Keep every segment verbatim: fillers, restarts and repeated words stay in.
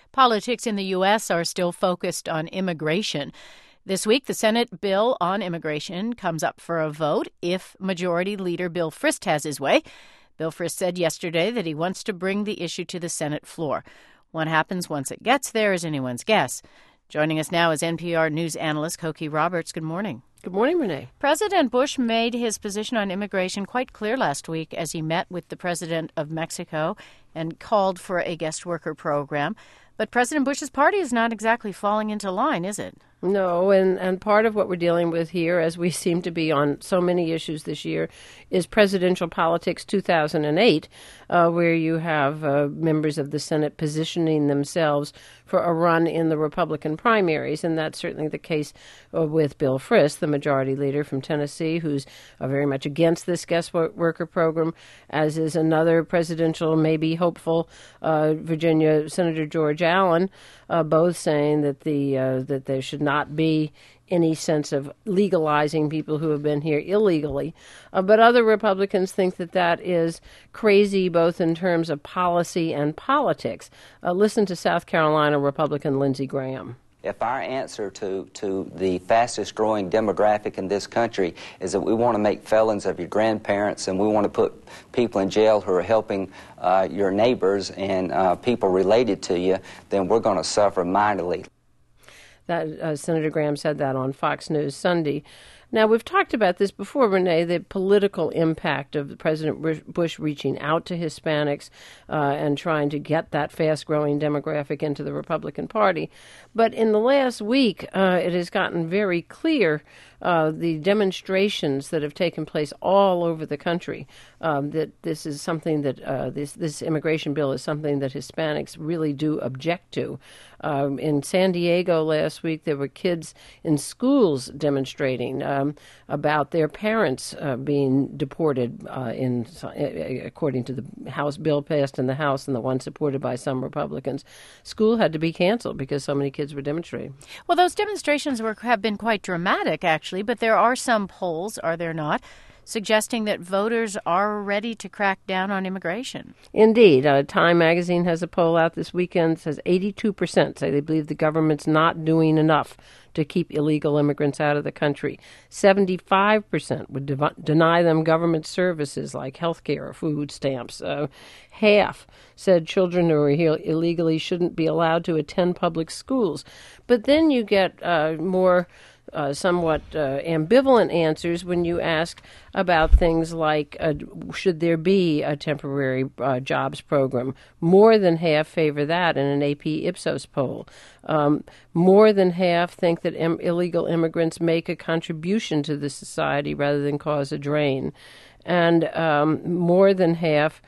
Politics in the U S are still focused on immigration. This week, the Senate bill on immigration comes up for a vote if Majority Leader Bill Frist has his way. Bill Frist said yesterday that he wants to bring the issue to the Senate floor. What happens once it gets there is anyone's guess. Joining us now is N P R News analyst Cokie Roberts. Good morning. Good morning, Renee. President Bush made his position on immigration quite clear last week as he met with the president of Mexico and called for a guest worker program. But President Bush's party is not exactly falling into line, is it? No, and, and part of what we're dealing with here, as we seem to be on so many issues this year, is presidential politics two thousand eight, uh, where you have uh, members of the Senate positioning themselves for a run in the Republican primaries, and that's certainly the case uh, with Bill Frist, the majority leader from Tennessee, who's uh, very much against this guest worker program, as is another presidential, maybe hopeful, uh, Virginia Senator George Allen, uh, both saying that the uh, that there should not be any sense of legalizing people who have been here illegally. Uh, but other Republicans think that that is crazy, both in terms of policy and politics. Uh, listen to South Carolina Republican Lindsey Graham. If our answer to, to the fastest growing demographic in this country is that we want to make felons of your grandparents and we want to put people in jail who are helping uh, your neighbors and uh, people related to you, then we're going to suffer mightily. That uh, Senator Graham said that on Fox News Sunday. Now, we've talked about this before, Renee, the political impact of President Bush reaching out to Hispanics uh, and trying to get that fast-growing demographic into the Republican Party. But in the last week, uh, it has gotten very clear, uh, the demonstrations that have taken place all over the country, um, that this is something that uh, this, this immigration bill is something that Hispanics really do object to. Um, in San Diego last week, there were kids in schools demonstrating um, about their parents uh, being deported, uh, in according to the House bill passed in the House and the one supported by some Republicans. School had to be canceled because so many kids were demonstrating. Well, those demonstrations were, have been quite dramatic, actually, but there are some polls, are there not, suggesting that voters are ready to crack down on immigration. Indeed. Uh, Time magazine has a poll out this weekend that says eighty-two percent say they believe the government's not doing enough to keep illegal immigrants out of the country. seventy-five percent would de- deny them government services like health care or food stamps. Uh, half said children who are here illegally shouldn't be allowed to attend public schools. But then you get uh, more Uh, somewhat uh, ambivalent answers when you ask about things like uh, should there be a temporary uh, jobs program. More than half favor that in an A P Ipsos poll. Um, more than half think that im- illegal immigrants make a contribution to the society rather than cause a drain. And um, more than half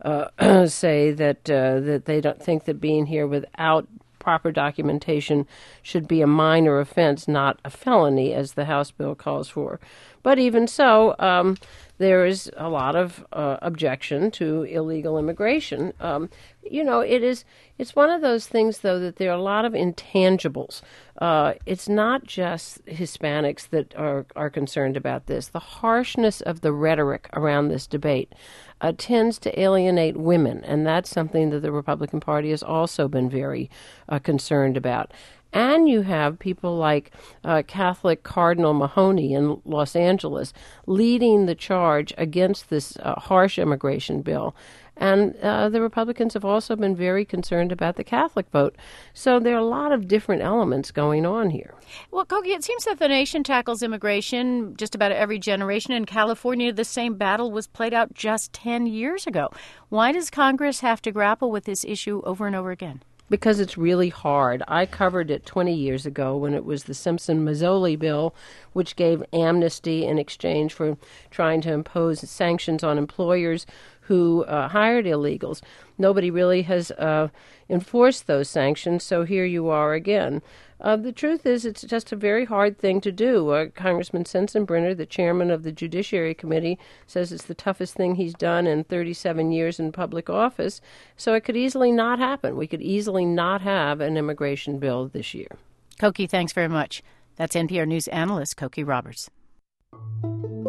uh, say that uh, that they don't think that being here without proper documentation should be a minor offense, not a felony, as the House bill calls for. But even so, um, there is a lot of uh, objection to illegal immigration. Um, you know, it is, it's one of those things, though, that there are a lot of intangibles. Uh, it's not just Hispanics that are, are concerned about this. The harshness of the rhetoric around this debate uh, tends to alienate women, and that's something that the Republican Party has also been very uh, concerned about. And you have people like uh, Catholic Cardinal Mahoney in Los Angeles leading the charge against this uh, harsh immigration bill. And uh, the Republicans have also been very concerned about the Catholic vote. So there are a lot of different elements going on here. Well, Cokie, it seems that the nation tackles immigration just about every generation. In California, the same battle was played out just ten years ago. Why does Congress have to grapple with this issue over and over again? Because it's really hard. I covered it twenty years ago when it was the Simpson-Mazzoli bill, which gave amnesty in exchange for trying to impose sanctions on employers who uh, hired illegals. Nobody really has uh, enforced those sanctions, so here you are again. Uh, the truth is it's just a very hard thing to do. Uh, Congressman Sensenbrenner, the chairman of the Judiciary Committee, says it's the toughest thing he's done in thirty-seven years in public office, so it could easily not happen. We could easily not have an immigration bill this year. Cokie, thanks very much. That's N P R News analyst Cokie Roberts.